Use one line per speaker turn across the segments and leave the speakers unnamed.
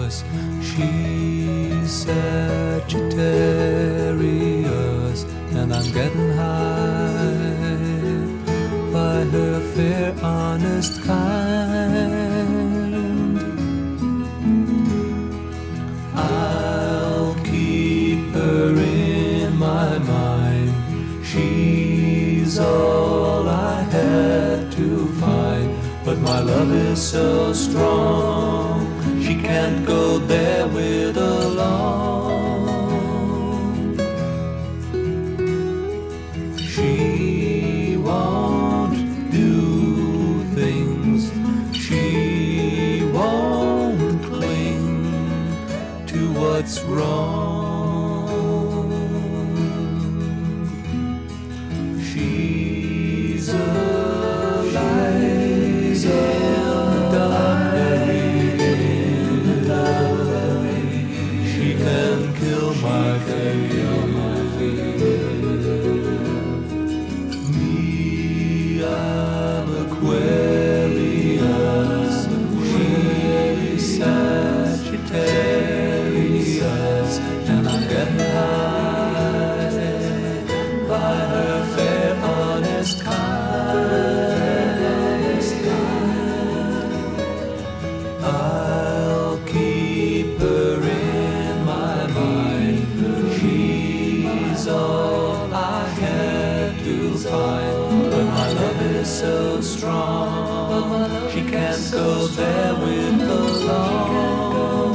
Aquarius. She's Sagittarius, and I'm getting high by her fair, honest kind. I'll keep her in my mind. She's all I had to find, but my love is so strong, she can't go there with alone. She won't do things, she won't cling to what's wrong. She's a light in the dark. She can kill my fear. Me, I'm Aquarius. She's Sagittarius, and I'm getting high by her fair, honest kind. I'll keep her in my mind. She's all I had to find, but my love is so strong, she can't go there with alone.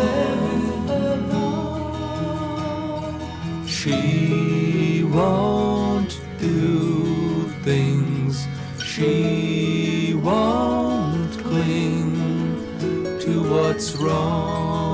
She won't do things, she won't cling to what's wrong.